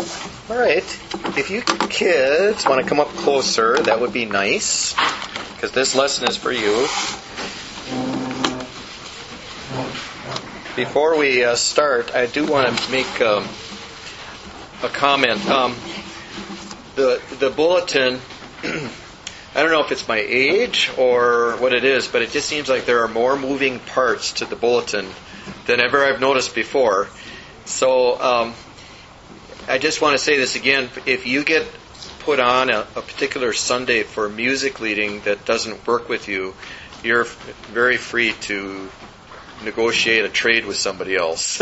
All right. If you kids want to come up closer, that would be nice, because this lesson is for you. Before we start, I do want to make a comment. The bulletin, I don't know if it's my age or what it is, but it just seems like there are more moving parts to the bulletin than ever I've noticed before. So I just want to say this again. If you get put on a particular Sunday for music leading that doesn't work with you, you're very free to negotiate a trade with somebody else.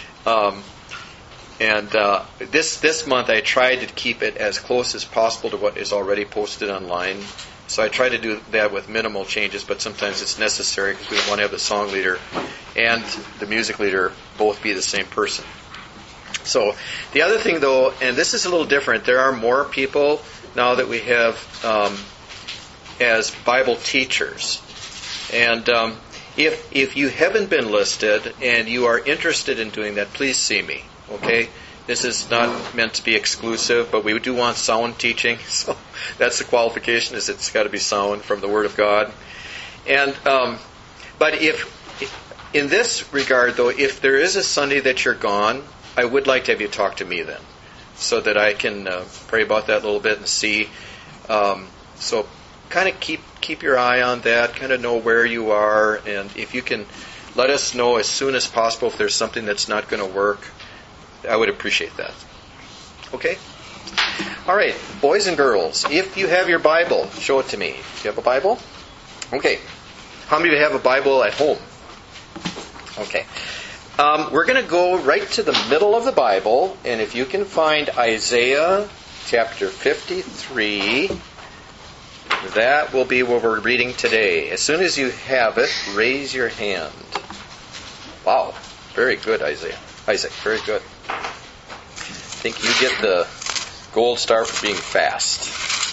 This month I tried to keep it as close as possible to what is already posted online. So I try to do that with minimal changes, but sometimes it's necessary because we don't want to have the song leader and the music leader both be the same person. So the other thing, though, and this is a little different, there are more people now that we have as Bible teachers. And if you haven't been listed and you are interested in doing that, please see me. Okay? This is not meant to be exclusive, but we do want sound teaching. So that's the qualification, is it's got to be sound from the Word of God. And but if in this regard, though, if there is a Sunday that you're gone, I would like to have you talk to me then, so that I can pray about that a little bit and see. So kind of keep your eye on that, kind of know where you are, and if you can let us know as soon as possible if there's something that's not going to work, I would appreciate that. Okay? All right, boys and girls, if you have your Bible, show it to me. Do you have a Bible? Okay. How many of you have a Bible at home? Okay. We're going to go right to the middle of the Bible, and if you can find Isaiah chapter 53, that will be what we're reading today. As soon as you have it, raise your hand. Wow, very good, Isaac, very good. I think you get the gold star for being fast.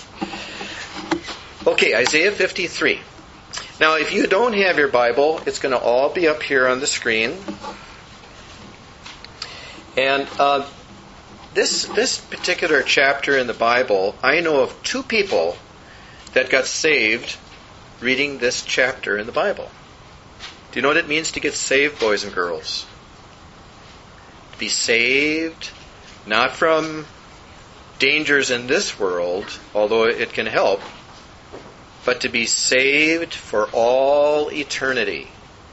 Okay, Isaiah 53. Now, if you don't have your Bible, it's going to all be up here on the screen. And this particular chapter in the Bible, I know of two people that got saved reading this chapter in the Bible. Do you know what it means to get saved, boys and girls? To be saved, not from dangers in this world, although it can help, but to be saved for all eternity.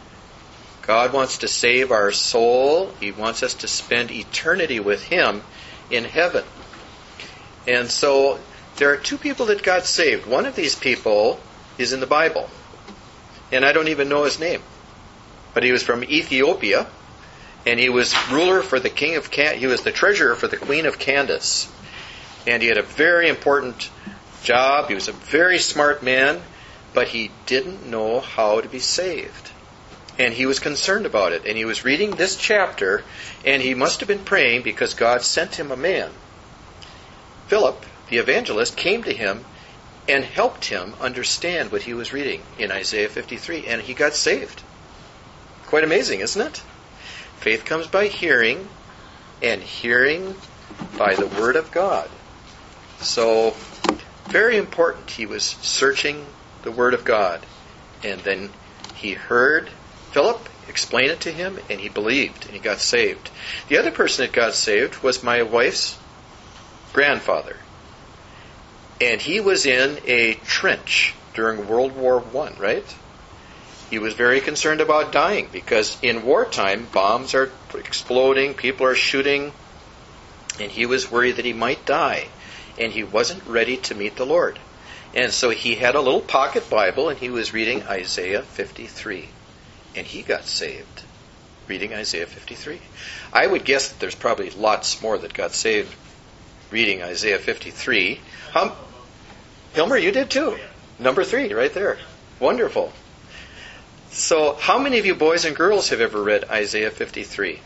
God wants to save our soul. He wants us to spend eternity with Him in heaven. And so there are two people that got saved. One of these people is in the Bible. And I don't even know his name. But he was from Ethiopia. And he was ruler for the king of he was the treasurer for the queen of Candace. And he had a very important job. He was a very smart man. But he didn't know how to be saved. And he was concerned about it. And he was reading this chapter. And he must have been praying because God sent him a man. Philip, the evangelist, came to him and helped him understand what he was reading in Isaiah 53, and he got saved. Quite amazing, isn't it? Faith comes by hearing, and hearing by the Word of God. So, very important. He was searching the Word of God, and then he heard Philip explain it to him, and he believed, and he got saved. The other person that got saved was my wife's grandfather. And he was in a trench during World War I, right? He was very concerned about dying because in wartime, bombs are exploding, people are shooting, and he was worried that he might die. And he wasn't ready to meet the Lord. And so he had a little pocket Bible, and he was reading Isaiah 53. And he got saved reading Isaiah 53. I would guess that there's probably lots more that got saved reading Isaiah 53. Hilmer, you did too. Number 3, right there. Wonderful. So, how many of you boys and girls have ever read Isaiah 53?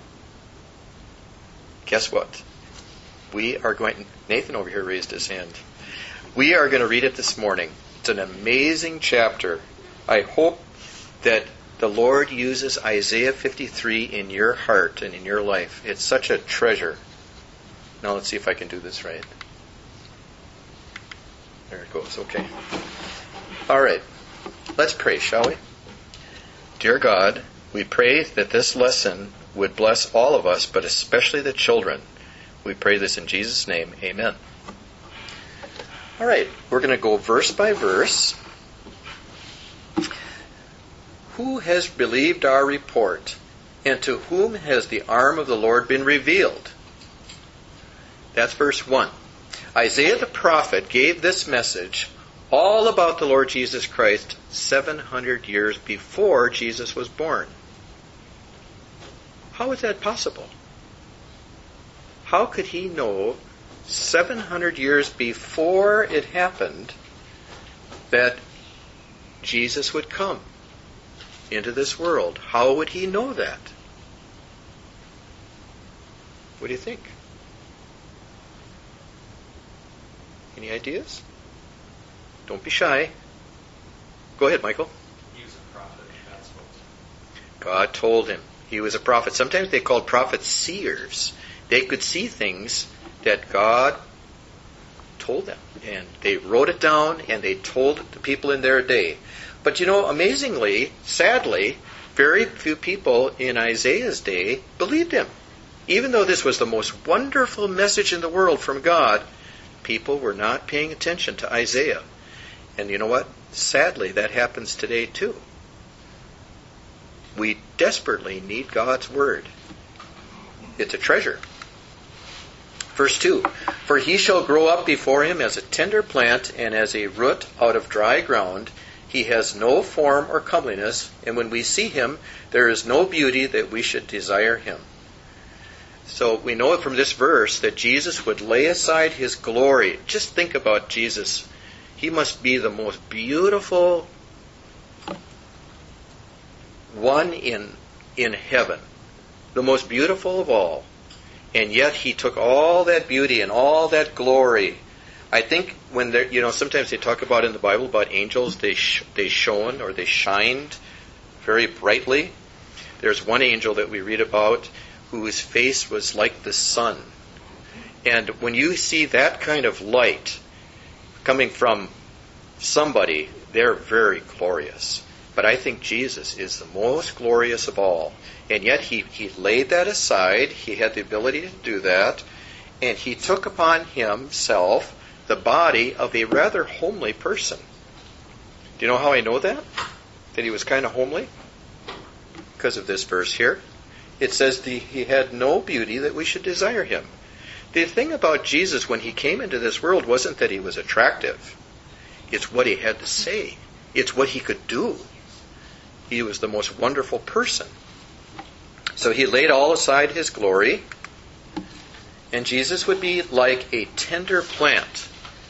Guess what? We are going... Nathan over here raised his hand. We are going to read it this morning. It's an amazing chapter. I hope that the Lord uses Isaiah 53 in your heart and in your life. It's such a treasure. Now let's see if I can do this right. There it goes. Okay. All right. Let's pray, shall we? Dear God, we pray that this lesson would bless all of us, but especially the children. We pray this in Jesus' name. Amen. All right. We're going to go verse by verse. Who has believed our report, and to whom has the arm of the Lord been revealed? That's verse 1. Isaiah the prophet gave this message all about the Lord Jesus Christ 700 years before Jesus was born. How is that possible? How could he know 700 years before it happened that Jesus would come into this world? How would he know that? What do you think? Any ideas? Don't be shy. Go ahead, Michael. He was a prophet. God spoke to him. God told him he was a prophet. Sometimes they called prophets seers. They could see things that God told them. And they wrote it down and they told the people in their day. But amazingly, sadly, very few people in Isaiah's day believed him. Even though this was the most wonderful message in the world from God, people were not paying attention to Isaiah. And you know what? Sadly, that happens today too. We desperately need God's Word. It's a treasure. Verse 2, For he shall grow up before him as a tender plant and as a root out of dry ground. He has no form or comeliness, and when we see him, there is no beauty that we should desire him. So we know from this verse that Jesus would lay aside his glory. Just think about Jesus. He must be the most beautiful one in heaven. The most beautiful of all. And yet he took all that beauty and all that glory. I think when sometimes they talk about in the Bible about angels, they shone or they shined very brightly. There's one angel that we read about whose face was like the sun. And when you see that kind of light coming from somebody, they're very glorious. But I think Jesus is the most glorious of all. And yet he laid that aside. He had the ability to do that. And he took upon himself the body of a rather homely person. Do you know how I know that? That he was kind of homely? Because of this verse here. It says he had no beauty that we should desire him. The thing about Jesus when he came into this world wasn't that he was attractive. It's what he had to say. It's what he could do. He was the most wonderful person. So he laid all aside his glory, and Jesus would be like a tender plant.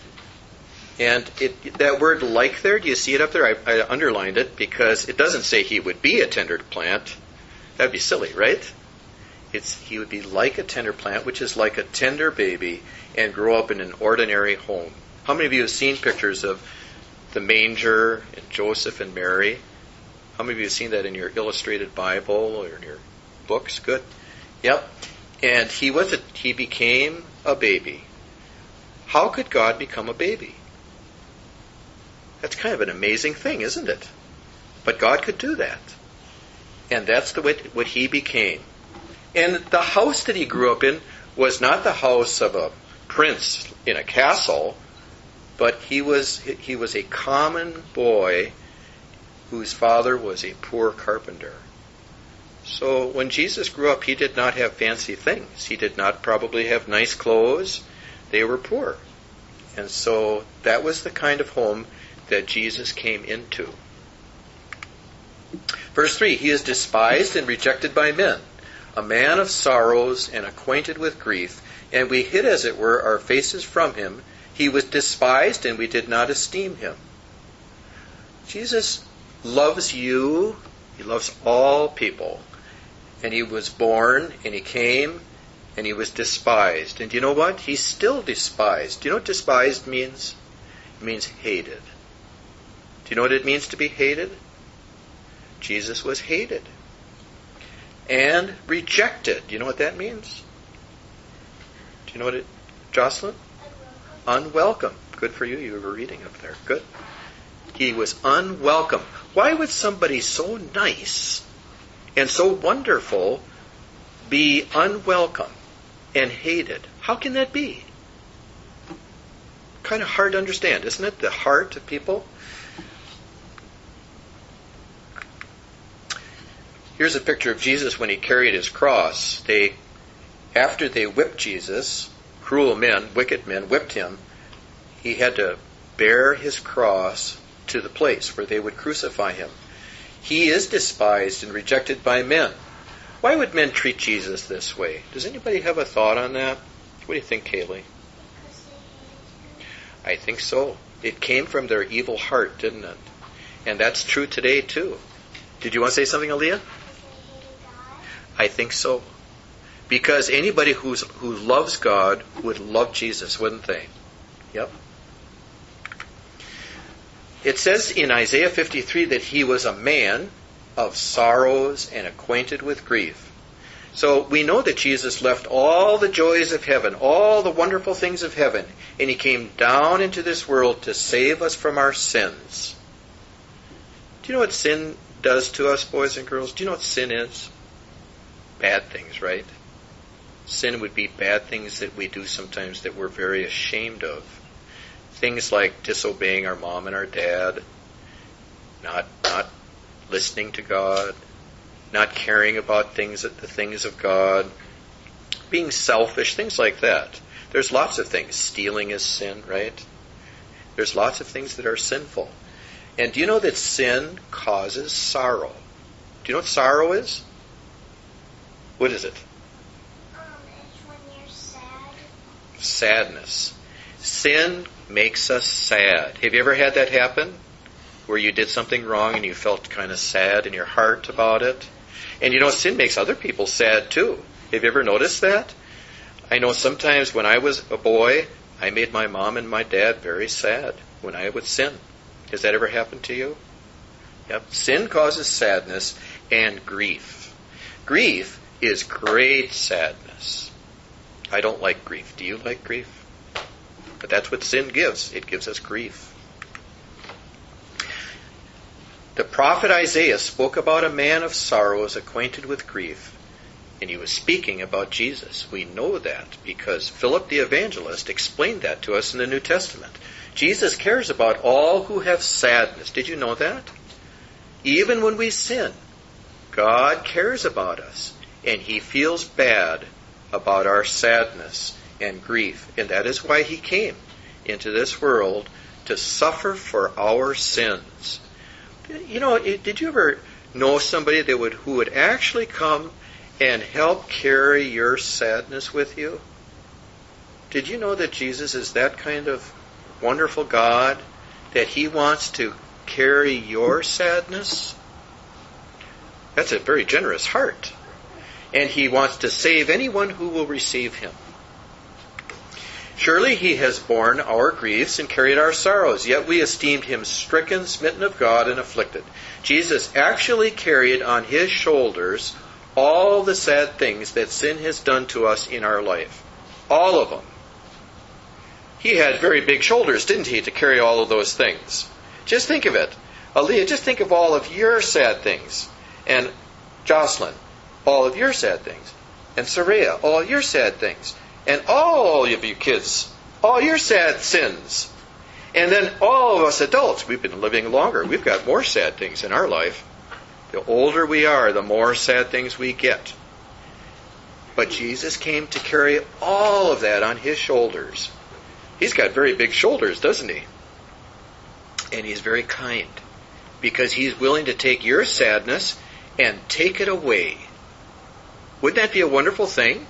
And that word like there, do you see it up there? I underlined it because it doesn't say he would be a tender plant. That'd be silly, right? He would be like a tender plant, which is like a tender baby, and grow up in an ordinary home. How many of you have seen pictures of the manger and Joseph and Mary? How many of you have seen that in your illustrated Bible or in your books? Good. Yep. And he became a baby. How could God become a baby? That's kind of an amazing thing, isn't it? But God could do that. And that's what he became. And the house that he grew up in was not the house of a prince in a castle, but he was a common boy whose father was a poor carpenter. So when Jesus grew up, he did not have fancy things. He did not probably have nice clothes. They were poor. And so that was the kind of home that Jesus came into. Verse 3, he is despised and rejected by men, a man of sorrows and acquainted with grief, and we hid, as it were, our faces from him. He was despised, and we did not esteem him. Jesus loves you. He loves all people. And he was born, and he came, and he was despised. And you know what? He's still despised. Do you know what despised means? It means hated. Do you know what it means to be hated? Jesus was hated. And rejected. Do you know what that means? Do you know what it, Jocelyn? Unwelcome. Good for you. You were reading up there. Good. He was unwelcome. Why would somebody so nice and so wonderful be unwelcome and hated? How can that be? Kind of hard to understand, isn't it? The heart of people. Here's a picture of Jesus when he carried his cross. After they whipped Jesus, cruel men, wicked men, whipped him, he had to bear his cross to the place where they would crucify him. He is despised and rejected by men. Why would men treat Jesus this way? Does anybody have a thought on that? What do you think, Kaylee? I think so. It came from their evil heart, didn't it? And that's true today, too. Did you want to say something, Aaliyah? I think so. Because anybody who loves God would love Jesus, wouldn't they? Yep. It says in Isaiah 53 that he was a man of sorrows and acquainted with grief. So we know that Jesus left all the joys of heaven, all the wonderful things of heaven, and he came down into this world to save us from our sins. Do you know what sin does to us, boys and girls? Do you know what sin is? Bad things, right? Sin would be bad things that we do sometimes that we're very ashamed of. Things like disobeying our mom and our dad, not listening to God, not caring about the things of God, being selfish, things like that. There's lots of things. Stealing is sin, right? There's lots of things that are sinful. And do you know that sin causes sorrow? Do you know what sorrow is? What is it? It's when you're sad. Sadness. Sin makes us sad. Have you ever had that happen? Where you did something wrong and you felt kind of sad in your heart about it? And you know, sin makes other people sad too. Have you ever noticed that? I know sometimes when I was a boy, I made my mom and my dad very sad when I would sin. Has that ever happened to you? Yep. Sin causes sadness and grief. Grief is great sadness. I don't like grief. Do you like grief? But that's what sin gives. It gives us grief. The prophet Isaiah spoke about a man of sorrows acquainted with grief, and he was speaking about Jesus. We know that because Philip the evangelist explained that to us in the New Testament. Jesus cares about all who have sadness. Did you know that? Even when we sin, God cares about us, and he feels bad about our sadness and grief. And that is why he came into this world to suffer for our sins. You know, did you ever know somebody who would actually come and help carry your sadness with you? Did you know that Jesus is that kind of wonderful God, that he wants to carry your sadness? That's a very generous heart. And he wants to save anyone who will receive him. Surely he has borne our griefs and carried our sorrows, yet we esteemed him stricken, smitten of God, and afflicted. Jesus actually carried on his shoulders all the sad things that sin has done to us in our life. All of them. He had very big shoulders, didn't he, to carry all of those things? Just think of it. Aaliyah, just think of all of your sad things. And Jocelyn, all of your sad things. And Saraya, all your sad things. And all of you kids, all your sad sins. And then all of us adults, we've been living longer. We've got more sad things in our life. The older we are, the more sad things we get. But Jesus came to carry all of that on his shoulders. He's got very big shoulders, doesn't he? And he's very kind, because he's willing to take your sadness and take it away. Wouldn't that be a wonderful thing?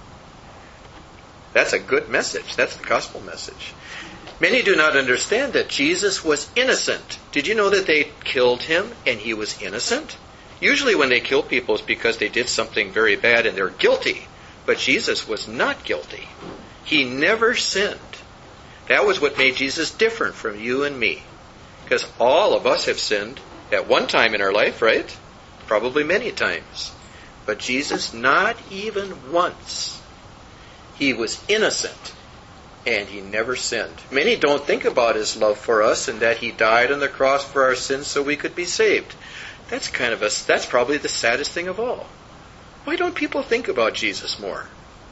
That's a good message. That's the gospel message. Many do not understand that Jesus was innocent. Did you know that they killed him and he was innocent? Usually when they kill people it's because they did something very bad and they're guilty. But Jesus was not guilty. He never sinned. That was what made Jesus different from you and me. Because all of us have sinned at one time in our life, right? Probably many times. But Jesus, not even once. He was innocent, and he never sinned. Many don't think about his love for us and that he died on the cross for our sins so we could be saved. That's probably the saddest thing of all. Why don't people think about Jesus more?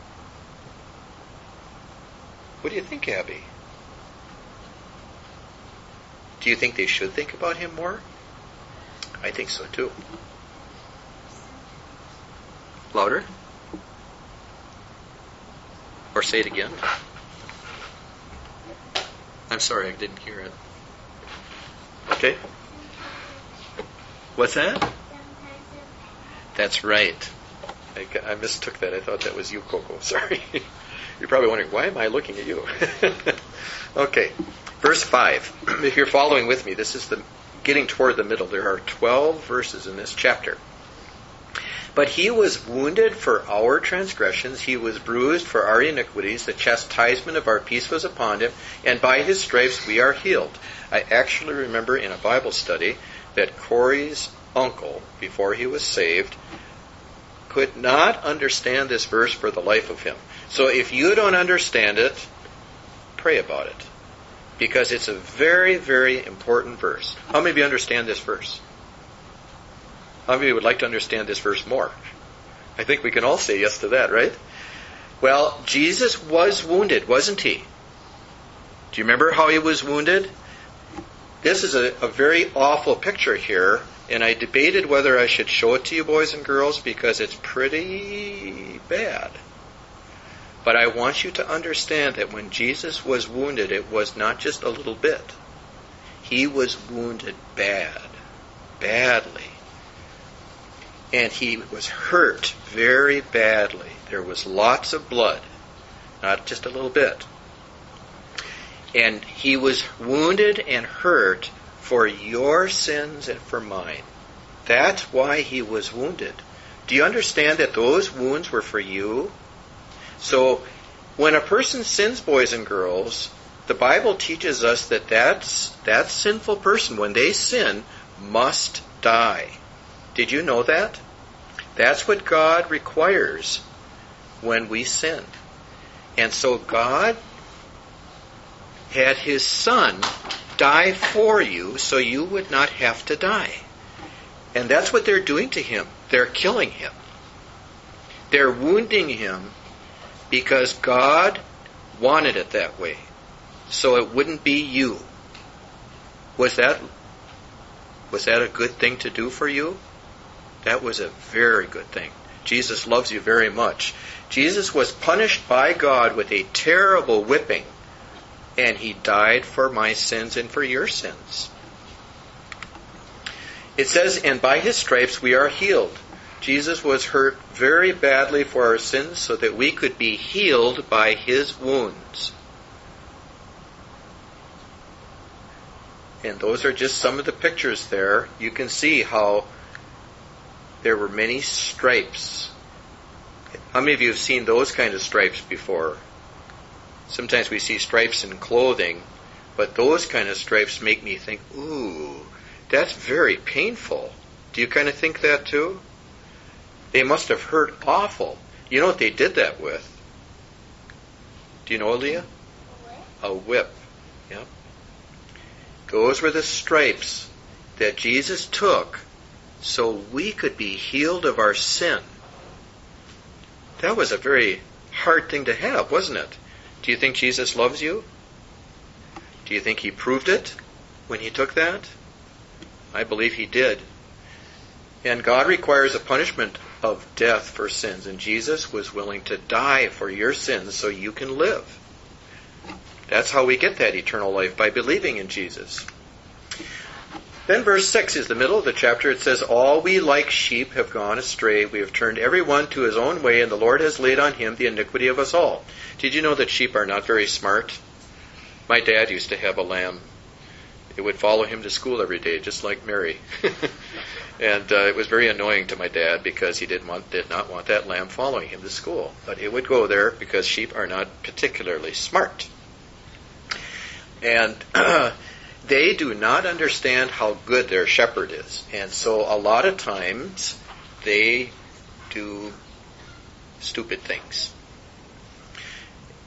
What do you think, Abby? Do you think they should think about him more? I think so too. Louder? Or say it again? I'm sorry, I didn't hear it. Okay. What's that? That's right. I mistook that. I thought that was you, Coco. Sorry. You're probably wondering, why am I looking at you? Okay. Verse 5. If you're following with me, this is getting toward the middle. There are 12 verses in this chapter. But he was wounded for our transgressions, he was bruised for our iniquities, the chastisement of our peace was upon him, and by his stripes we are healed. I actually remember in a Bible study that Corey's uncle, before he was saved, could not understand this verse for the life of him. So if you don't understand it, pray about it. Because it's a very, very important verse. How many of you understand this verse? How many of you would like to understand this verse more? I think we can all say yes to that, right? Well, Jesus was wounded, wasn't he? Do you remember how he was wounded? This is a very awful picture here, and I debated whether I should show it to you, boys and girls, because it's pretty bad. But I want you to understand that when Jesus was wounded, it was not just a little bit. He was wounded badly. And he was hurt very badly. There was lots of blood, not just a little bit. And he was wounded and hurt for your sins and for mine. That's why he was wounded. Do you understand that those wounds were for you? So, when a person sins, boys and girls, the Bible teaches us that that sinful person, when they sin, must die. Did you know that? That's what God requires when we sin. And so God had his Son die for you so you would not have to die. And that's what they're doing to him. They're killing him. They're wounding him because God wanted it that way. So it wouldn't be you. Was that a good thing to do for you? That was a very good thing. Jesus loves you very much. Jesus was punished by God with a terrible whipping, and he died for my sins and for your sins. It says, and by his stripes we are healed. Jesus was hurt very badly for our sins so that we could be healed by his wounds. And those are just some of the pictures there. You can see how there were many stripes. How many of you have seen those kind of stripes before? Sometimes we see stripes in clothing, but those kind of stripes make me think, ooh, that's very painful. Do you kind of think that too? They must have hurt awful. You know what they did that with? Do you know, Leah? A whip. Yeah. Those were the stripes that Jesus took so we could be healed of our sin. That was a very hard thing to have, wasn't it? Do you think Jesus loves you? Do you think he proved it when he took that? I believe he did. And God requires a punishment of death for sins, and Jesus was willing to die for your sins so you can live. That's how we get that eternal life, by believing in Jesus. Then verse 6 is the middle of the chapter. It says, all we like sheep have gone astray. We have turned every one to his own way, and the Lord has laid on him the iniquity of us all. Did you know that sheep are not very smart? My dad used to have a lamb. It would follow him to school every day, just like Mary. And it was very annoying to my dad because he did not want that lamb following him to school. But it would go there because sheep are not particularly smart. And they do not understand how good their shepherd is. And so a lot of times they do stupid things.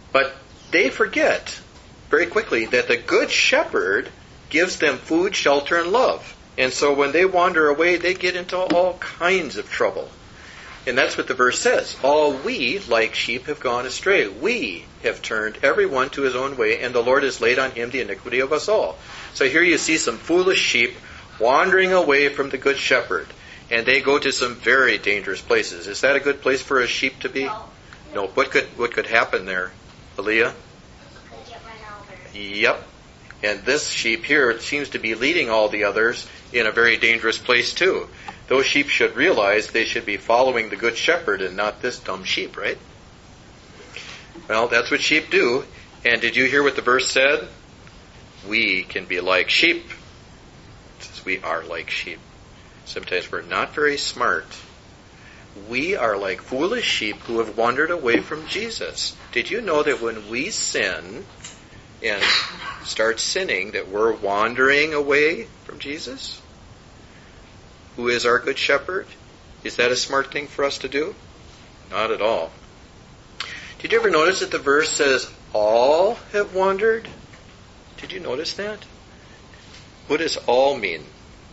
But they forget very quickly that the good shepherd gives them food, shelter, and love. And so when they wander away, they get into all kinds of trouble. And that's what the verse says. All we, like sheep, have gone astray. We have turned everyone to his own way, and the Lord has laid on him the iniquity of us all. So here you see some foolish sheep wandering away from the good shepherd. And they go to some very dangerous places. Is that a good place for a sheep to be? No. What could happen there, Aaliyah? Could get run over. Yep. And this sheep here seems to be leading all the others in a very dangerous place too. Those sheep should realize they should be following the good shepherd and not this dumb sheep, right? Well, that's what sheep do. And did you hear what the verse said? We can be like sheep. It says we are like sheep. Sometimes we're not very smart. We are like foolish sheep who have wandered away from Jesus. Did you know that when we sin and start sinning, that we're wandering away from Jesus, who is our good shepherd? Is that a smart thing for us to do? Not at all. Did you ever notice that the verse says, all have wandered? Did you notice that? What does all mean?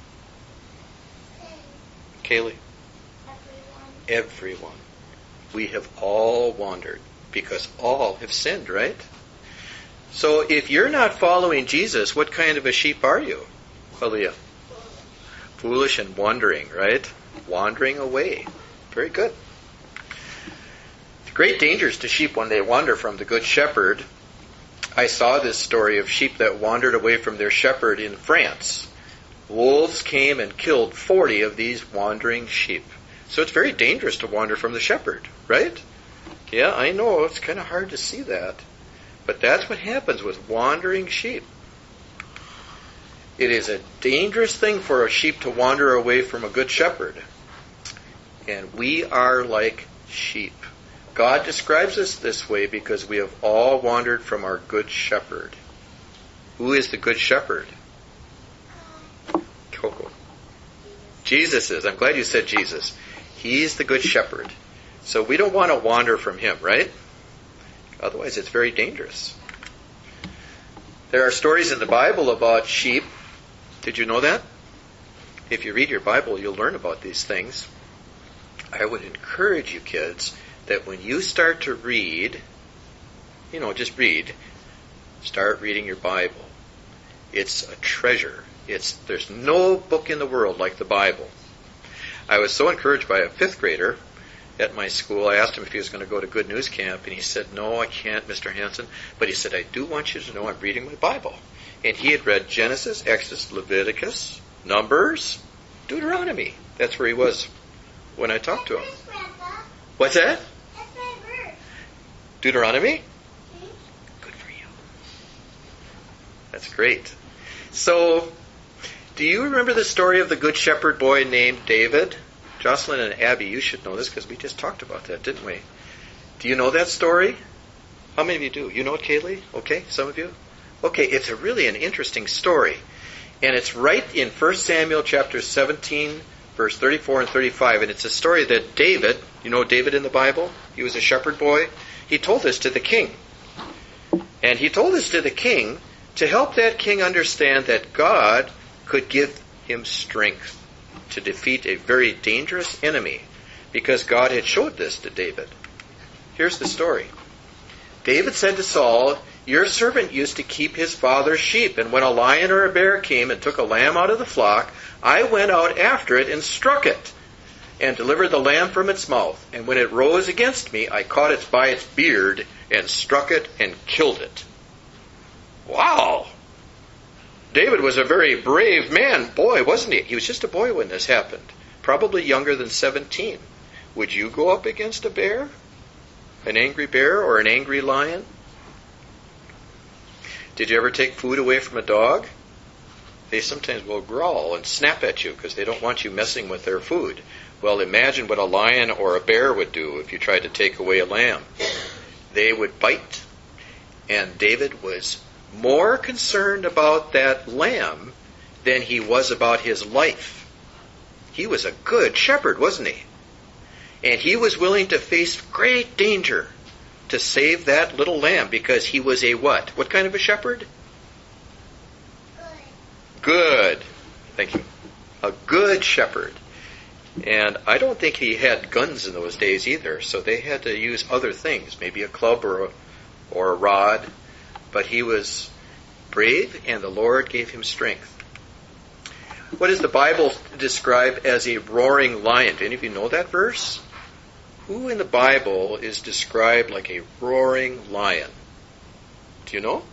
Kaylee? Everyone. We have all wandered because all have sinned, right? So if you're not following Jesus, what kind of a sheep are you, Aaliyah? Foolish and wandering, right? Wandering away. Very good. Great dangers to sheep when they wander from the good shepherd. I saw this story of sheep that wandered away from their shepherd in France. Wolves came and killed 40 of these wandering sheep. So it's very dangerous to wander from the shepherd, right? Yeah, I know. It's kind of hard to see that. But that's what happens with wandering sheep. It is a dangerous thing for a sheep to wander away from a good shepherd. And we are like sheep. God describes us this way because we have all wandered from our good shepherd. Who is the good shepherd? Coco. Jesus is. I'm glad you said Jesus. He's the good shepherd. So we don't want to wander from him, right? Otherwise it's very dangerous. There are stories in the Bible about sheep. Did you know that? If you read your Bible, you'll learn about these things. I would encourage you kids that when you start to read, just read, start reading your Bible. It's a treasure. There's no book in the world like the Bible. I was so encouraged by a 5th grader at my school. I asked him if he was going to go to Good News Camp, and he said, "No, I can't, Mr. Hansen." But he said, "I do want you to know I'm reading my Bible." And he had read Genesis, Exodus, Leviticus, Numbers, Deuteronomy. That's where he was when I talked to him. What's that? That's my verse. Deuteronomy? Good for you. That's great. So, do you remember the story of the good shepherd boy named David? Jocelyn and Abby, you should know this because we just talked about that, didn't we? Do you know that story? How many of you do? You know it, Kaylee? Okay, some of you? Okay, it's really an interesting story. And it's right in 1 Samuel chapter 17, verse 34 and 35. And it's a story that David, you know David in the Bible? He was a shepherd boy. He told this to the king. And he told this to the king to help that king understand that God could give him strength to defeat a very dangerous enemy, because God had showed this to David. Here's the story. David said to Saul, "Your servant used to keep his father's sheep, and when a lion or a bear came and took a lamb out of the flock, I went out after it and struck it, and delivered the lamb from its mouth. And when it rose against me, I caught it by its beard, and struck it and killed it." Wow! David was a very brave man, boy, wasn't he? He was just a boy when this happened, probably younger than 17. Would you go up against a bear? An angry bear or an angry lion? Did you ever take food away from a dog? They sometimes will growl and snap at you because they don't want you messing with their food. Well, imagine what a lion or a bear would do if you tried to take away a lamb. They would bite. And David was more concerned about that lamb than he was about his life. He was a good shepherd, wasn't he? And he was willing to face great danger to save that little lamb because he was a what? What kind of a shepherd? Good. Thank you. A good shepherd. And I don't think he had guns in those days either, so they had to use other things, maybe a club or a rod. But he was brave, and the Lord gave him strength. What does the Bible describe as a roaring lion? Do any of you know that verse? Who in the Bible is described like a roaring lion? Do you know?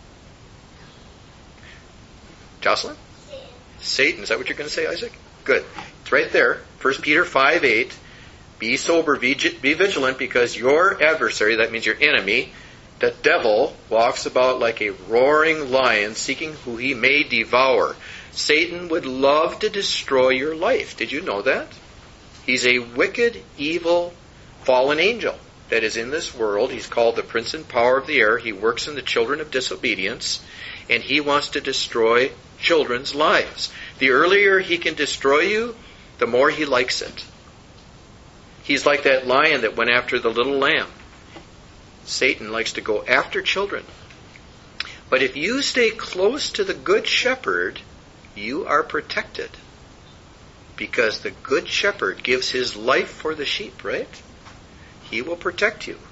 Jocelyn? Satan. Is that what you're going to say, Isaac? Good. It's right there. 1 Peter 5:8. Be sober, be vigilant, because your adversary, that means your enemy, the devil, walks about like a roaring lion, seeking who he may devour. Satan would love to destroy your life. Did you know that? He's a wicked, evil, fallen angel that is in this world. He's called the prince and power of the air. He works in the children of disobedience, and he wants to destroy children's lives. The earlier he can destroy you, the more he likes it. He's like that lion that went after the little lamb. Satan likes to go after children. But if you stay close to the good shepherd, you are protected. Because the good shepherd gives his life for the sheep, right? He will protect you.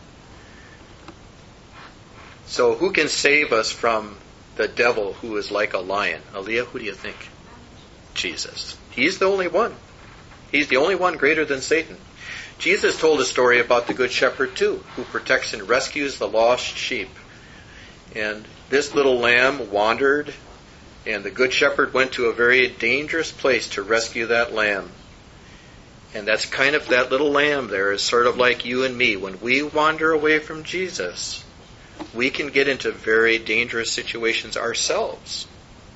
So who can save us from the devil who is like a lion? Aaliyah, who do you think? Jesus. He's the only one. He's the only one greater than Satan. Jesus told a story about the good shepherd too, who protects and rescues the lost sheep. And this little lamb wandered, and the good shepherd went to a very dangerous place to rescue that lamb. And that's kind of, that little lamb there is sort of like you and me. When we wander away from Jesus, we can get into very dangerous situations ourselves.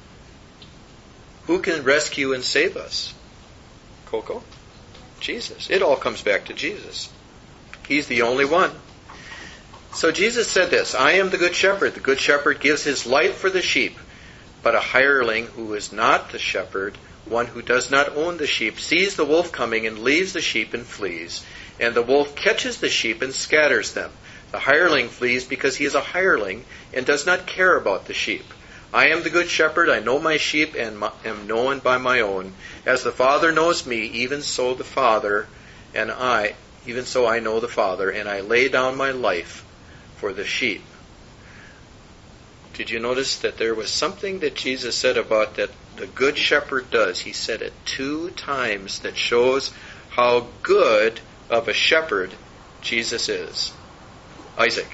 Who can rescue and save us? Coco? Jesus. It all comes back to Jesus. He's the only one. So Jesus said this, I am the good shepherd. The good shepherd gives his life for the sheep. But a hireling who is not the shepherd, one who does not own the sheep, sees the wolf coming and leaves the sheep and flees. And the wolf catches the sheep and scatters them. The hireling flees because he is a hireling and does not care about the sheep. I am the good shepherd. I know my sheep and am known by my own. As the Father knows me, even so the Father and I, even so I know the Father, and I lay down my life for the sheep. Did you notice that there was something that Jesus said about that the good shepherd does? He said it 2 times that shows how good of a shepherd Jesus is. Isaac.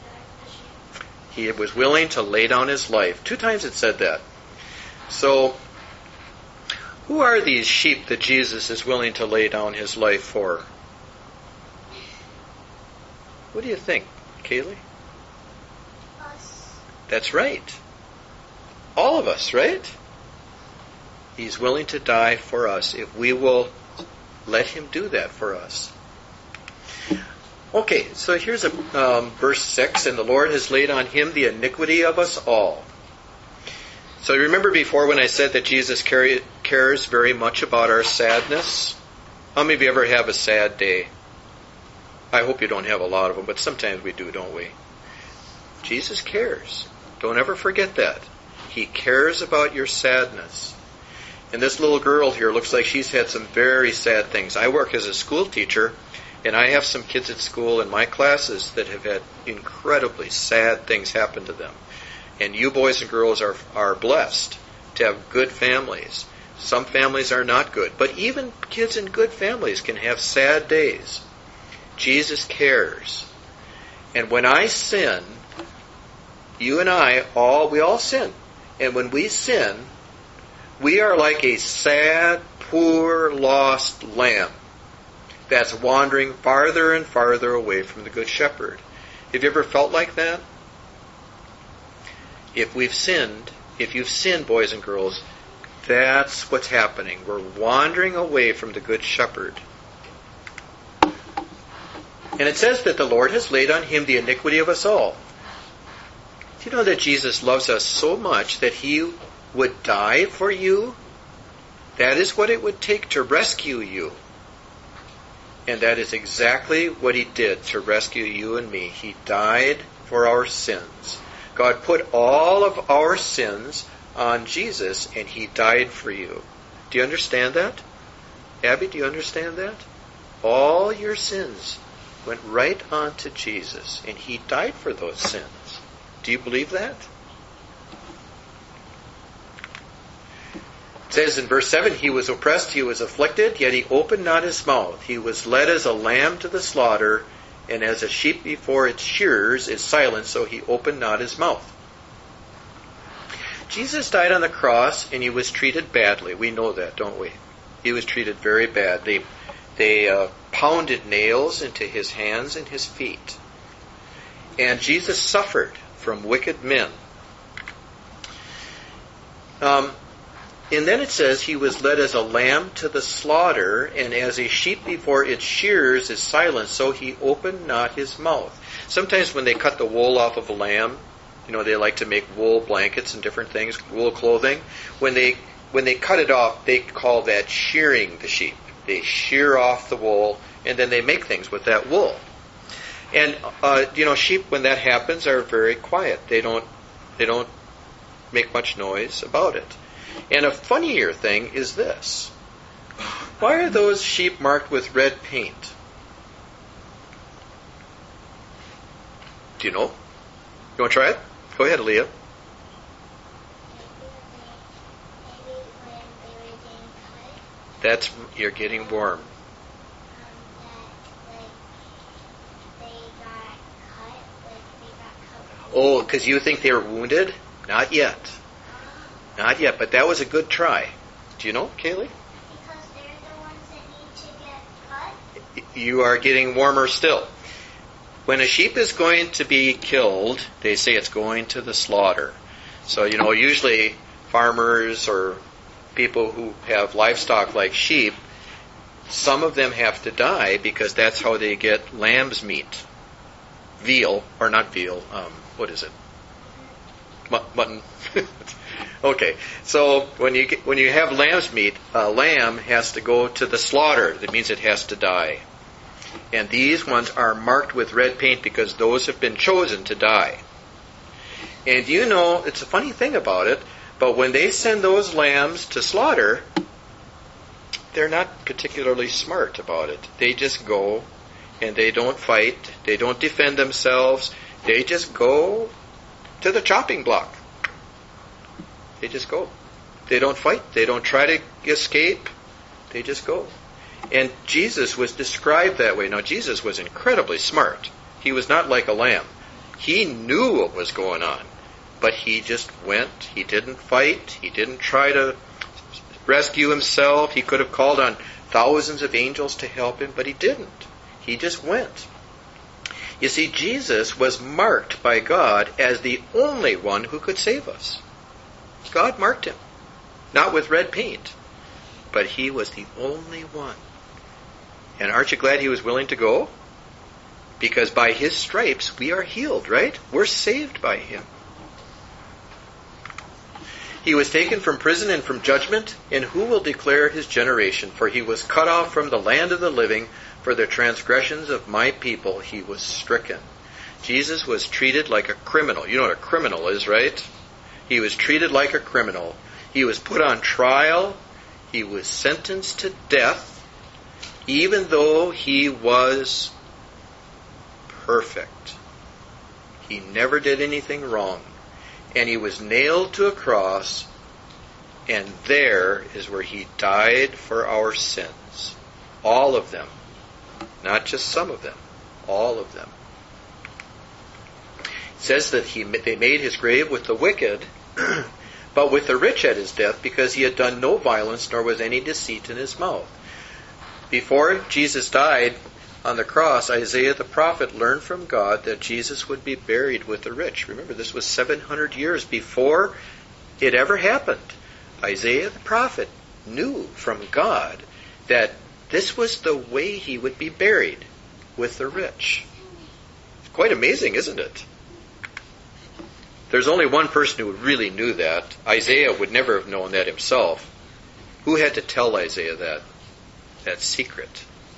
He was willing to lay down his life. 2 times it said that. So, who are these sheep that Jesus is willing to lay down his life for? What do you think, Kaylee? Us. That's right. All of us, right? He's willing to die for us if we will let him do that for us. Okay, so here's verse 6, and the Lord has laid on him the iniquity of us all. So remember before when I said that Jesus cares very much about our sadness? How many of you ever have a sad day? I hope you don't have a lot of them, but sometimes we do, don't we? Jesus cares. Don't ever forget that. He cares about your sadness. And this little girl here looks like she's had some very sad things. I work as a school teacher, and I have some kids at school in my classes that have had incredibly sad things happen to them. And you boys and girls are blessed to have good families. Some families are not good. But even kids in good families can have sad days. Jesus cares. And when I sin, you and I, we all sin. And when we sin, we are like a sad, poor, lost lamb that's wandering farther and farther away from the Good Shepherd. Have you ever felt like that? If you've sinned, boys and girls, that's what's happening. We're wandering away from the Good Shepherd. And it says that the Lord has laid on him the iniquity of us all. Do you know that Jesus loves us so much that he would die for you? That is what it would take to rescue you. And that is exactly what he did to rescue you and me. He died for our sins. God put all of our sins on Jesus, and he died for you. Do you understand that? Abby, do you understand that? All your sins went right on to Jesus, and he died for those sins. Do you believe that? It says in verse 7, he was oppressed, he was afflicted, yet he opened not his mouth. He was led as a lamb to the slaughter, and as a sheep before its shearers is silent, so he opened not his mouth. Jesus died on the cross, and he was treated badly. We know that, don't we? He was treated very bad. They pounded nails into his hands and his feet. And Jesus suffered from wicked men. And then it says, he was led as a lamb to the slaughter, and as a sheep before its shearers is silent, so he opened not his mouth. Sometimes when they cut the wool off of a lamb, they like to make wool blankets and different things, wool clothing. When they cut it off, they call that shearing the sheep. They shear off the wool, and then they make things with that wool. And sheep, when that happens, are very quiet. They don't make much noise about it. And a funnier thing is this. Why are those sheep marked with red paint? Do you know? You want to try it? Go ahead, Leah. Maybe when they were getting cut. That's, you're getting warm. They got cut. Oh, because you think they were wounded? Not yet. Not yet, but that was a good try. Do you know, Kaylee? Because they're the ones that need to get cut. You are getting warmer still. When a sheep is going to be killed, they say it's going to the slaughter. So, usually farmers or people who have livestock like sheep, some of them have to die because that's how they get lamb's meat. Veal, or not veal, what is it? Mutton. Okay, so when you have lamb's meat, a lamb has to go to the slaughter. That means it has to die. And these ones are marked with red paint because those have been chosen to die. And it's a funny thing about it, but when they send those lambs to slaughter, they're not particularly smart about it. They just go, and they don't fight, they don't defend themselves, they just go to the chopping block. They just go. They don't fight. They don't try to escape. They just go. And Jesus was described that way. Now, Jesus was incredibly smart. He was not like a lamb. He knew what was going on. But he just went. He didn't fight. He didn't try to rescue himself. He could have called on thousands of angels to help him, but he didn't. He just went. You see, Jesus was marked by God as the only one who could save us. God marked him. Not with red paint, but he was the only one. And aren't you glad he was willing to go? Because by his stripes we are healed, right? We're saved by him. He was taken from prison and from judgment, and who will declare his generation? For he was cut off from the land of the living. For the transgressions of my people he was stricken. Jesus was treated like a criminal. You know what a criminal is, right? He was treated like a criminal. He was put on trial. He was sentenced to death, even though he was perfect. He never did anything wrong. And he was nailed to a cross, and there is where he died for our sins. All of them. Not just some of them. All of them. It says that they made his grave with the wicked, but with the rich at his death, because he had done no violence, nor was any deceit in his mouth. Before Jesus died on the cross, Isaiah the prophet learned from God that Jesus would be buried with the rich. Remember, this was 700 years before it ever happened. Isaiah the prophet knew from God that this was the way he would be buried, with the rich. It's quite amazing, isn't it? There's only one person who really knew that. Isaiah would never have known that himself. Who had to tell Isaiah that secret?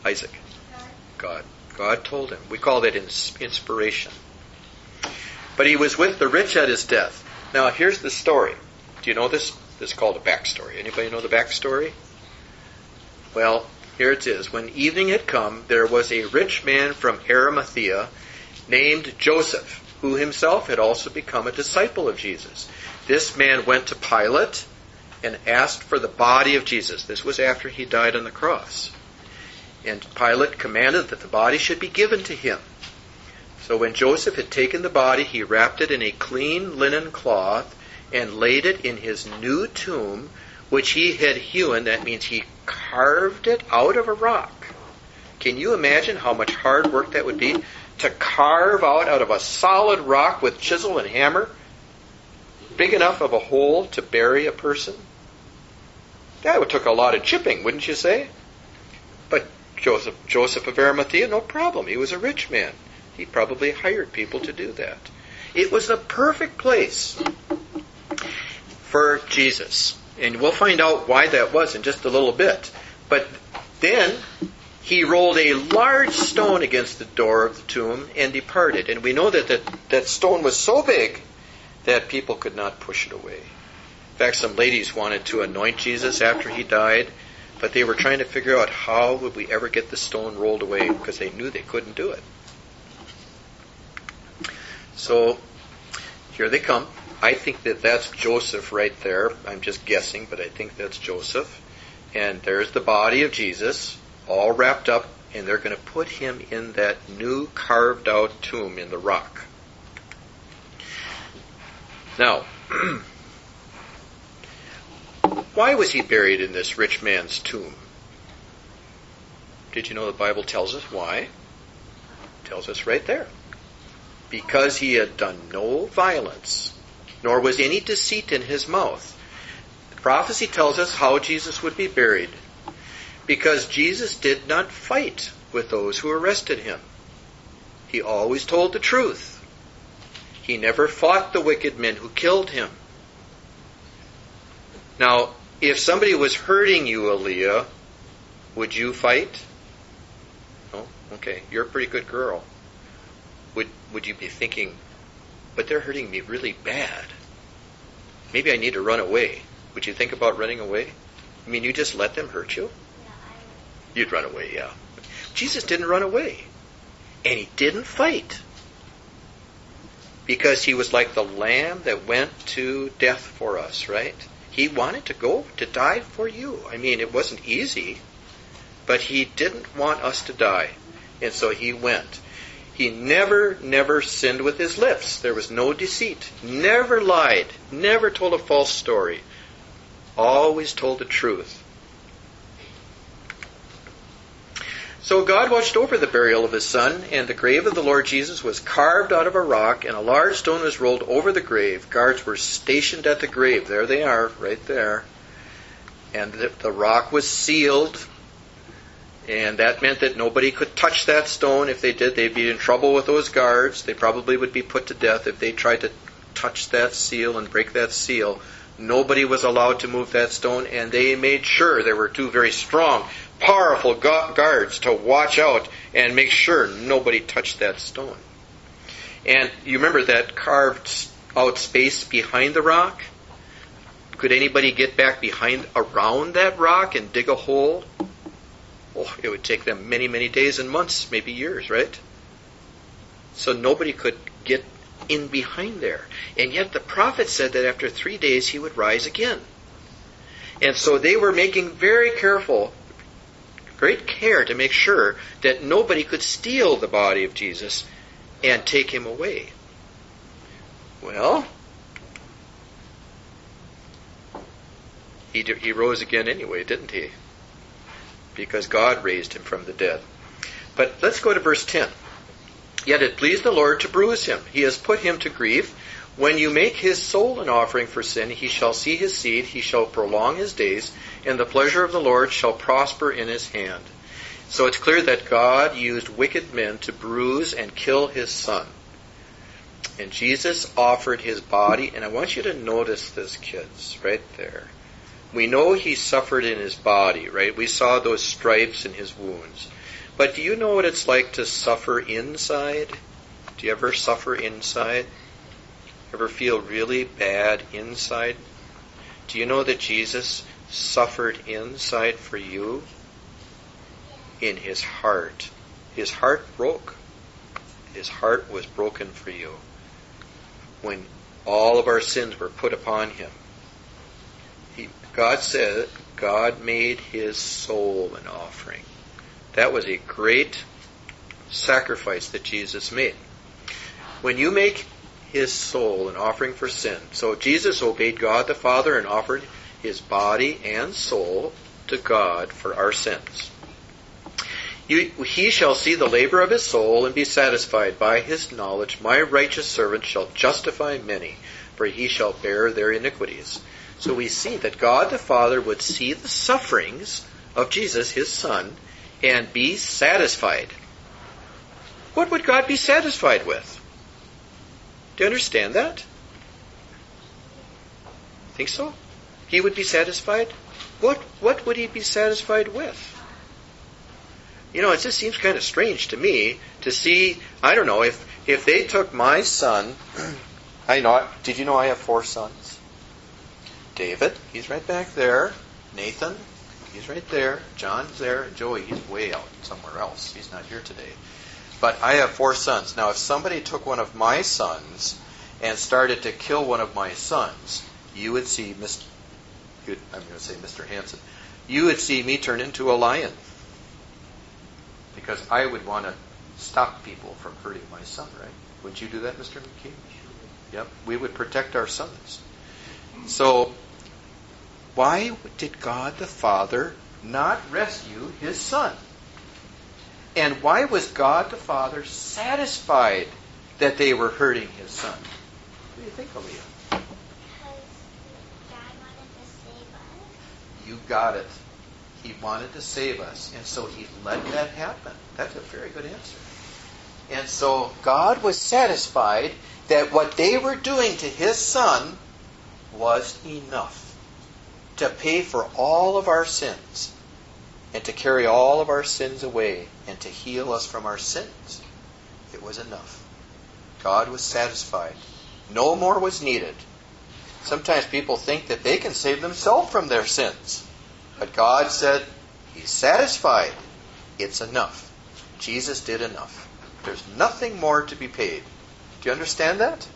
Isaac? God. God told him. We call that inspiration. But he was with the rich at his death. Now, here's the story. Do you know this? This is called a backstory. Anybody know the backstory? Well, here it is. When evening had come, there was a rich man from Arimathea named Joseph, who himself had also become a disciple of Jesus. This man went to Pilate and asked for the body of Jesus. This was after he died on the cross. And Pilate commanded that the body should be given to him. So when Joseph had taken the body, he wrapped it in a clean linen cloth and laid it in his new tomb, which he had hewn. That means he carved it out of a rock. Can you imagine how much hard work that would be to carve out of a solid rock with chisel and hammer, big enough of a hole to bury a person? That would take a lot of chipping, wouldn't you say? But Joseph of Arimathea, no problem. He was a rich man. He probably hired people to do that. It was the perfect place for Jesus. And we'll find out why that was in just a little bit. But then he rolled a large stone against the door of the tomb and departed. And we know that stone was so big that people could not push it away. In fact, some ladies wanted to anoint Jesus after he died, but they were trying to figure out how would we ever get the stone rolled away because they knew they couldn't do it. So here they come. I think that that's Joseph right there. I'm just guessing, but I think that's Joseph. And there's the body of Jesus, all wrapped up, and they're going to put him in that new carved out tomb in the rock. Now, why was he buried in this rich man's tomb? Did you know the Bible tells us why? It tells us right there. Because he had done no violence, nor was any deceit in his mouth. The prophecy tells us how Jesus would be buried. Because Jesus did not fight with those who arrested him. He always told the truth. He never fought the wicked men who killed him. Now, if somebody was hurting you, Aaliyah, would you fight? No? Okay, you're a pretty good girl. Would you be thinking, but they're hurting me really bad. Maybe I need to run away. Would you think about running away? I mean, you just let them hurt you? Yeah, You'd run away, yeah. Jesus didn't run away. And he didn't fight. Because he was like the lamb that went to death for us, right? He wanted to go to die for you. I mean, it wasn't easy, but he didn't want us to die. And so he went. He never sinned with his lips. There was no deceit. Never lied. Never told a false story. Always told the truth. So God watched over the burial of his son, and the grave of the Lord Jesus was carved out of a rock, and a large stone was rolled over the grave. Guards were stationed at the grave. There they are, right there. And the rock was sealed. And that meant that nobody could touch that stone. If they did, they'd be in trouble with those guards. They probably would be put to death if they tried to touch that seal and break that seal. Nobody was allowed to move that stone, and they made sure there were two very strong, powerful guards to watch out and make sure nobody touched that stone. And you remember that carved out space behind the rock? Could anybody get back around that rock and dig a hole? Oh, it would take them many, many days and months, maybe years, right? So nobody could get in behind there. And yet the prophet said that after 3 days he would rise again. And so they were making great care to make sure that nobody could steal the body of Jesus and take him away. Well, he rose again anyway, didn't he? Because God raised him from the dead. But let's go to verse 10. Yet it pleased the Lord to bruise him. He has put him to grief. When you make his soul an offering for sin, he shall see his seed, he shall prolong his days, and the pleasure of the Lord shall prosper in his hand. So it's clear that God used wicked men to bruise and kill his son. And Jesus offered his body, and I want you to notice this, kids, right there. We know he suffered in his body, right? We saw those stripes in his wounds. But do you know what it's like to suffer inside? Do you ever suffer inside? Ever feel really bad inside? Do you know that Jesus suffered inside for you? In his heart. His heart broke. His heart was broken for you when all of our sins were put upon him. God said, God made his soul an offering. That was a great sacrifice that Jesus made. When you make his soul an offering for sin, so Jesus obeyed God the Father and offered his body and soul to God for our sins. He shall see the labor of his soul and be satisfied. By his knowledge my righteous servant shall justify many, for he shall bear their iniquities. So we see that God the Father would see the sufferings of Jesus, his Son, and be satisfied. What would God be satisfied with? Do you understand that? Think so? He would be satisfied? What would he be satisfied with? You know, it just seems kind of strange to me to see, I don't know, if they took my son, did you know I have 4 sons? David, he's right back there. Nathan, he's right there. John's there. And Joey, he's way out somewhere else. He's not here today. But I have 4 sons. Now, if somebody took one of my sons and started to kill one of my sons, you would see, I'm going to say Mr. Hanson, you would see me turn into a lion. Because I would want to stop people from hurting my son, right? Would you do that, Mr. McKee? Yep. We would protect our sons. So, why did God the Father not rescue his son? And why was God the Father satisfied that they were hurting his son? What do you think, Aaliyah? Because God wanted to save us. You got it. He wanted to save us, and so he let that happen. That's a very good answer. And so God was satisfied that what they were doing to his son was enough to pay for all of our sins and to carry all of our sins away and to heal us from our sins. It was enough. God was satisfied. No more was needed. Sometimes people think that they can save themselves from their sins. But God said, he's satisfied. It's enough. Jesus did enough. There's nothing more to be paid. Do you understand that?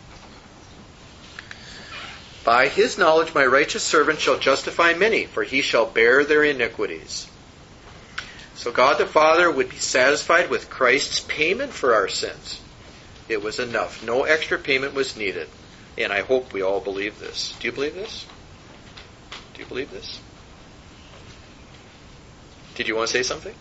By his knowledge my righteous servant shall justify many, for he shall bear their iniquities. So God the Father would be satisfied with Christ's payment for our sins. It was enough. No extra payment was needed. And I hope we all believe this. Do you believe this? Do you believe this? Did you want to say something?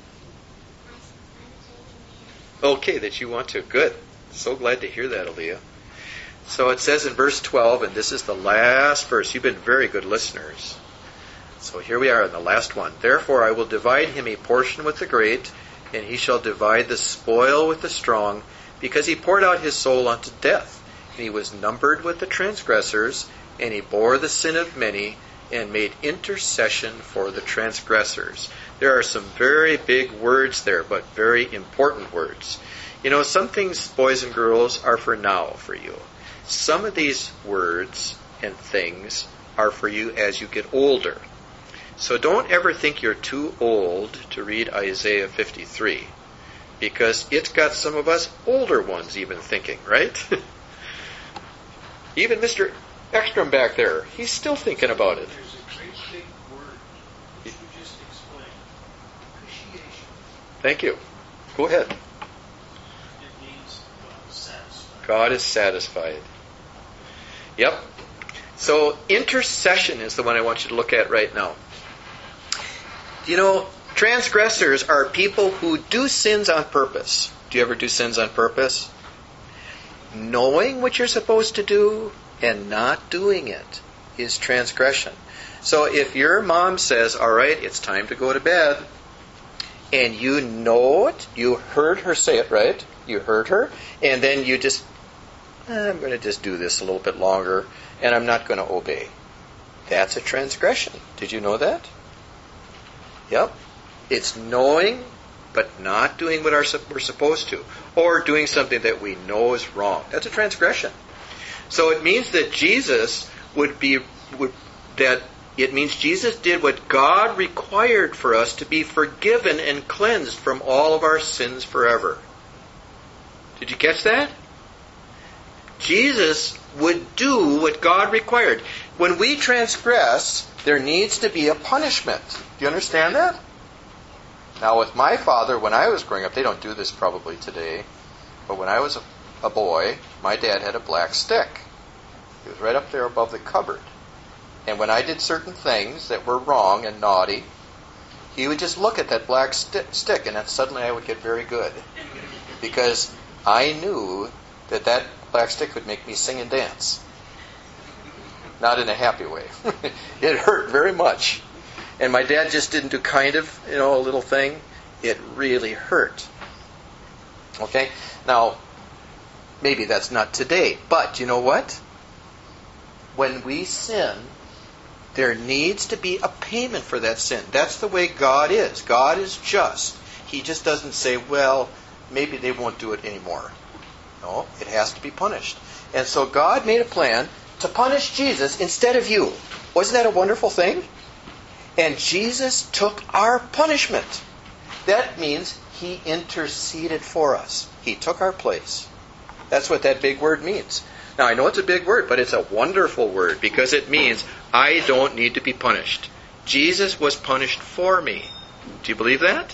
Okay, that you want to. Good. So glad to hear that, Aaliyah. So it says in verse 12, and this is the last verse. You've been very good listeners. So here we are in the last one. Therefore I will divide him a portion with the great, and he shall divide the spoil with the strong, because he poured out his soul unto death. And he was numbered with the transgressors, and he bore the sin of many, and made intercession for the transgressors. There are some very big words there, but very important words. You know, some things, boys and girls, are for now for you. Some of these words and things are for you as you get older. So don't ever think you're too old to read Isaiah 53, because it's got some of us older ones even thinking, right? Even Mr. Ekstrom back there, he's still thinking about it. There's a great big word that you just explained. Appreciation. Thank you. Go ahead. It means satisfied. God is satisfied. Yep. So intercession is the one I want you to look at right now. You know, transgressors are people who do sins on purpose. Do you ever do sins on purpose? Knowing what you're supposed to do and not doing it is transgression. So if your mom says, all right, it's time to go to bed, and you know it, you heard her say it, right? You heard her, and then you just, I'm going to just do this a little bit longer, and I'm not going to obey. That's a transgression. Did you know that? Yep. It's knowing but not doing what we're supposed to, or doing something that we know is wrong. That's a transgression. So it means that it means Jesus did what God required for us to be forgiven and cleansed from all of our sins forever. Did you catch that? Jesus would do what God required. When we transgress, there needs to be a punishment. Do you understand that? Now, with my father, when I was growing up, they don't do this probably today, but when I was a boy, my dad had a black stick. It was right up there above the cupboard. And when I did certain things that were wrong and naughty, he would just look at that black stick, and then suddenly I would get very good. Because I knew that black stick would make me sing and dance. Not in a happy way. It hurt very much. And my dad just didn't do kind of, a little thing. It really hurt. Okay? Now, maybe that's not today. But you know what? When we sin, there needs to be a payment for that sin. That's the way God is. God is just. He just doesn't say, well, maybe they won't do it anymore. No, it has to be punished. And so God made a plan to punish Jesus instead of you. Wasn't that a wonderful thing? And Jesus took our punishment. That means He interceded for us. He took our place. That's what that big word means. Now, I know it's a big word, but it's a wonderful word because it means I don't need to be punished. Jesus was punished for me. Do you believe that?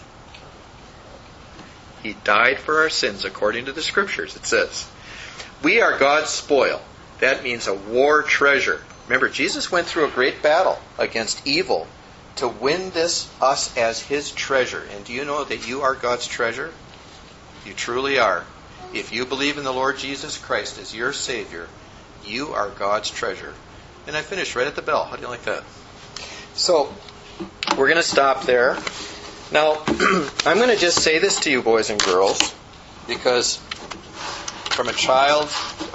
He died for our sins according to the Scriptures, it says. We are God's spoil. That means a war treasure. Remember, Jesus went through a great battle against evil to win us as His treasure. And do you know that you are God's treasure? You truly are. If you believe in the Lord Jesus Christ as your Savior, you are God's treasure. And I finished right at the bell. How do you like that? So, we're going to stop there. Now, I'm going to just say this to you, boys and girls, because from a child,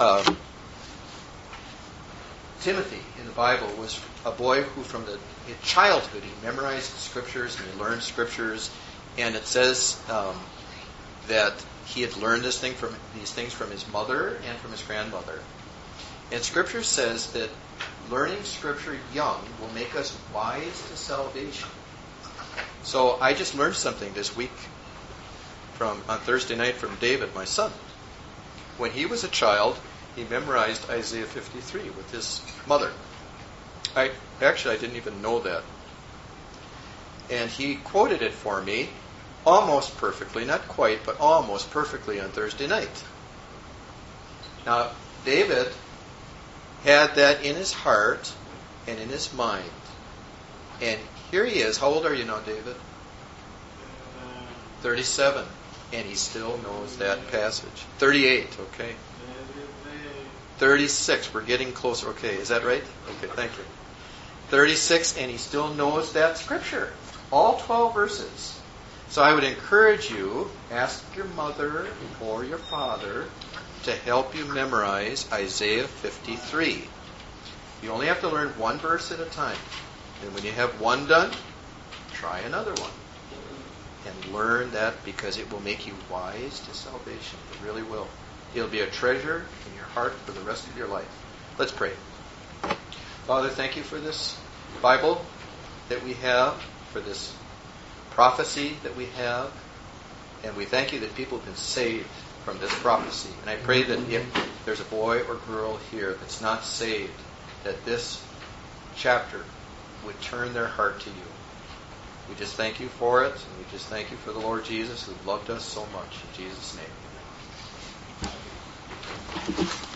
Timothy in the Bible was a boy who from his childhood he memorized Scriptures and he learned Scriptures, and it says that he had learned these things from his mother and from his grandmother. And Scripture says that learning Scripture young will make us wise to salvation. So I just learned something this week on Thursday night from David, my son. When he was a child, he memorized Isaiah 53 with his mother. I didn't even know that. And he quoted it for me almost perfectly, not quite, but almost perfectly on Thursday night. Now, David had that in his heart and in his mind. And here he is. How old are you now, David? 37. And he still knows that passage. 38, okay. 36, we're getting closer. Okay, is that right? Okay, thank you. 36, and he still knows that Scripture. All 12 verses. So I would encourage you, ask your mother or your father to help you memorize Isaiah 53. You only have to learn one verse at a time. And when you have one done, try another one. And learn that because it will make you wise to salvation. It really will. It'll be a treasure in your heart for the rest of your life. Let's pray. Father, thank you for this Bible that we have, for this prophecy that we have. And we thank you that people have been saved from this prophecy. And I pray that if there's a boy or girl here that's not saved, that this chapter would turn their heart to you. We just thank you for it, and we just thank you for the Lord Jesus who loved us so much. In Jesus' name, amen.